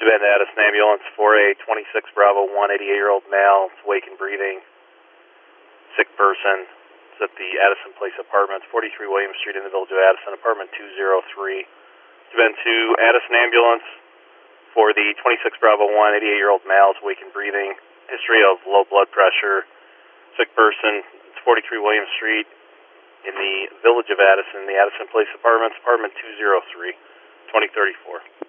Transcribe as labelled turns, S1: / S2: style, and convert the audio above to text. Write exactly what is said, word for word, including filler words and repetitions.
S1: Bend Addison ambulance for a twenty-six Bravo one, eighty-eight-year-old male. It's awake and breathing. Sick person. It's at the Addison Place Apartments, forty-three William Street in the Village of Addison, apartment two oh three. It's been to Addison ambulance for the twenty-six Bravo one, eighty-eight-year-old male. It's awake and breathing. History of low blood pressure. Sick person. It's forty-three William Street in the Village of Addison, the Addison Place Apartments, apartment two oh three, twenty thirty-four.